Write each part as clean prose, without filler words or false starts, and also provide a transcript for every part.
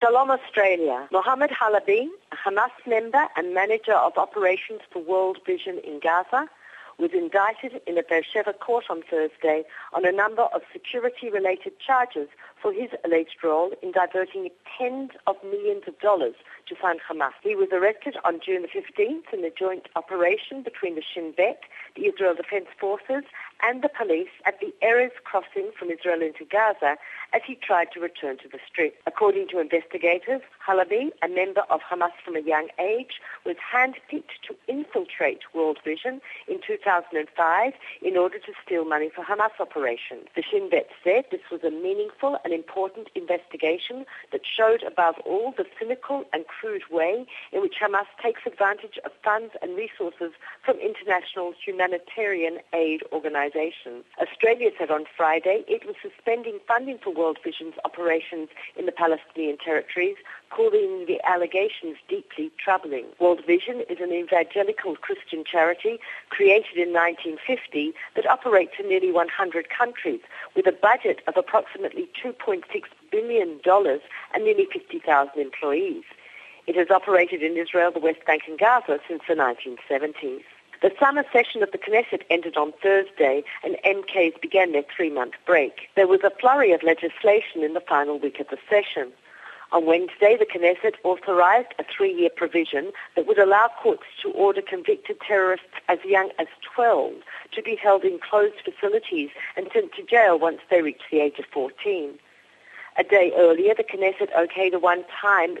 Shalom Australia. Mohammed Halabi, a Hamas member and manager of operations for World Vision in Gaza, was indicted in a Beersheba court on Thursday on a number of security-related charges for his alleged role in diverting tens of millions of dollars to fund Hamas. He was arrested on June the 15th in a joint operation between the Shin Bet, the Israel Defense Forces, and the police at the Erez crossing from Israel into Gaza as he tried to return to the Strip. According to investigators, Halabi, a member of Hamas from a young age, was handpicked to infiltrate World Vision in 2005 in order to steal money for Hamas operations. The Shin Bet said this was a meaningful and important investigation that showed above all the cynical and crude way in which Hamas takes advantage of funds and resources from international humanitarian aid organizations. Australia said on Friday it was suspending funding for World Vision's operations in the Palestinian territories, calling the allegations deeply troubling. World Vision is an evangelical Christian charity created in 1950 that operates in nearly 100 countries with a budget of approximately $2.6 billion and nearly 50,000 employees. It has operated in Israel, the West Bank and Gaza since the 1970s. The summer session of the Knesset ended on Thursday and MKs began their 3-month break. There was a flurry of legislation in the final week of the session. On Wednesday, the Knesset authorized a 3-year provision that would allow courts to order convicted terrorists as young as 12 to be held in closed facilities and sent to jail once they reach the age of 14. A day earlier, the Knesset okayed a one-time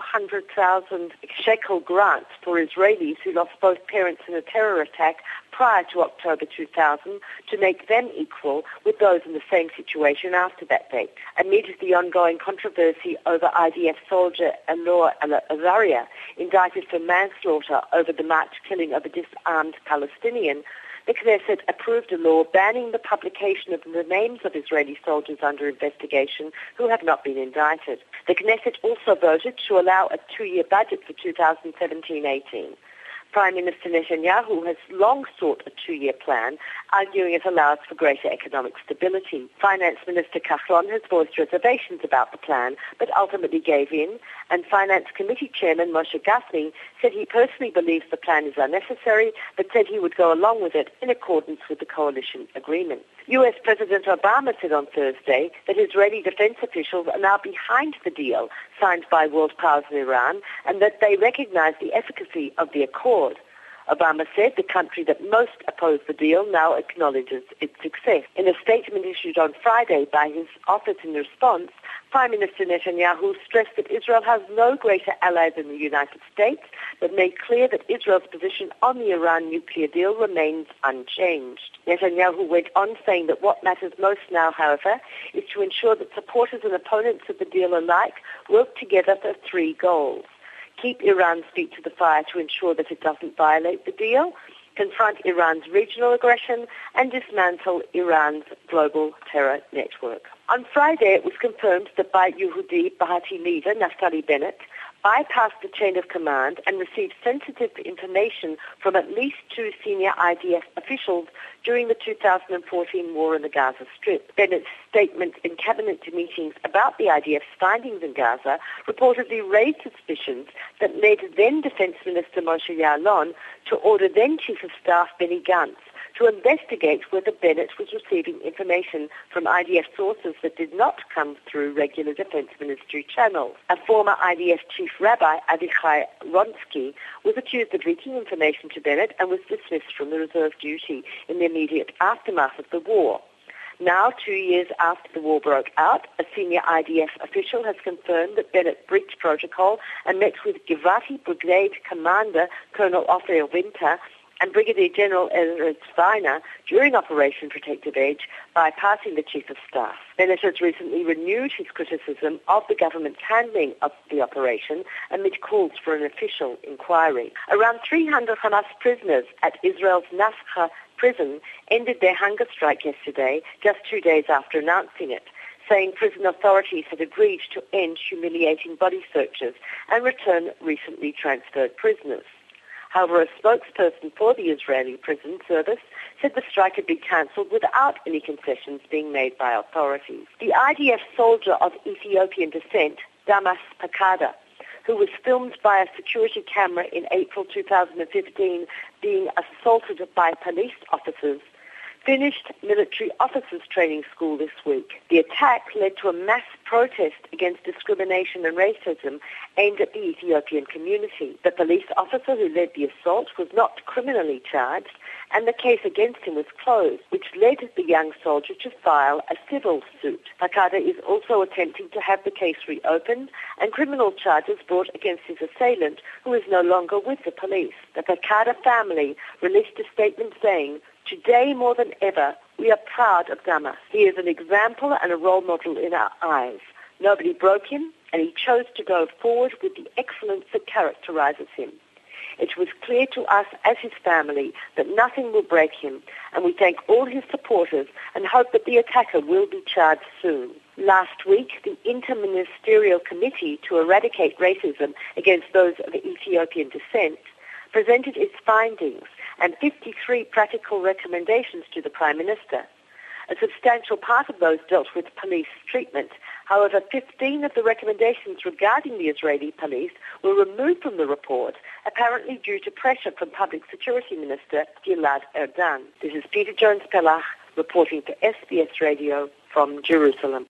200,000 shekel grant for Israelis who lost both parents in a terror attack prior to October 2000 to make them equal with those in the same situation after that date. Amid the ongoing controversy over IDF soldier Alor Azaria, indicted for manslaughter over the March killing of a disarmed Palestinian, the Knesset approved a law banning the publication of the names of Israeli soldiers under investigation who have not been indicted. The Knesset also voted to allow a 2-year budget for 2017-18. Prime Minister Netanyahu has long sought a 2-year plan, arguing it allows for greater economic stability. Finance Minister Kahlon has voiced reservations about the plan, but ultimately gave in, and Finance Committee Chairman Moshe Gafni said he personally believes the plan is unnecessary, but said he would go along with it in accordance with the coalition agreement. US President Obama said on Thursday that Israeli defense officials are now behind the deal signed by world powers in Iran and that they recognize the efficacy of the accord. Obama said the country that most opposed the deal now acknowledges its success. In a statement issued on Friday by his office in response, Prime Minister Netanyahu stressed that Israel has no greater ally than the United States, but made clear that Israel's position on the Iran nuclear deal remains unchanged. Netanyahu went on saying that what matters most now, however, is to ensure that supporters and opponents of the deal alike work together for 3 goals. Keep Iran's feet to the fire to ensure that it doesn't violate the deal, confront Iran's regional aggression, and dismantle Iran's global terror network. On Friday, it was confirmed that Bayit Yehudi Party leader Naftali Bennett bypassed the chain of command and received sensitive information from at least 2 senior IDF officials during the 2014 war in the Gaza Strip. Bennett's statement in cabinet meetings about the IDF's findings in Gaza reportedly raised suspicions that led then Defense Minister Moshe Ya'alon to order then Chief of Staff Benny Gantz to investigate whether Bennett was receiving information from IDF sources that did not come through regular Defense Ministry channels. A former IDF Chief Rabbi, Avichai Ronsky, was accused of leaking information to Bennett and was dismissed from the reserve duty in the immediate aftermath of the war. Now, 2 years after the war broke out, a senior IDF official has confirmed that Bennett breached protocol and met with Givati Brigade Commander Colonel Ofer Winter and Brigadier General Erez Weiner during Operation Protective Edge, bypassing the Chief of Staff. Bennett has recently renewed his criticism of the government's handling of the operation amid calls for an official inquiry. Around 300 Hamas prisoners at Israel's Nafcha prison ended their hunger strike yesterday, just 2 days after announcing it, saying prison authorities had agreed to end humiliating body searches and return recently transferred prisoners. However, a spokesperson for the Israeli prison service said the strike had been cancelled without any concessions being made by authorities. The IDF soldier of Ethiopian descent, Damas Pakada, who was filmed by a security camera in April 2015 being assaulted by police officers, finished military officers training school this week. The attack led to a mass protest against discrimination and racism aimed at the Ethiopian community. The police officer who led the assault was not criminally charged, and the case against him was closed, which led the young soldier to file a civil suit. Pakada is also attempting to have the case reopened and criminal charges brought against his assailant, who is no longer with the police. The Pakada family released a statement saying, "Today more than ever, we are proud of Damas. He is an example and a role model in our eyes. Nobody broke him, and he chose to go forward with the excellence that characterizes him. It was clear to us as his family that nothing will break him, and we thank all his supporters and hope that the attacker will be charged soon." Last week, the Interministerial Committee to Eradicate Racism Against Those of Ethiopian Descent presented its findings and 53 practical recommendations to the Prime Minister. A substantial part of those dealt with police treatment. However, 15 of the recommendations regarding the Israeli police were removed from the report, apparently due to pressure from Public Security Minister Gilad Erdan. This is Peter Jones-Pellach reporting for SBS Radio from Jerusalem.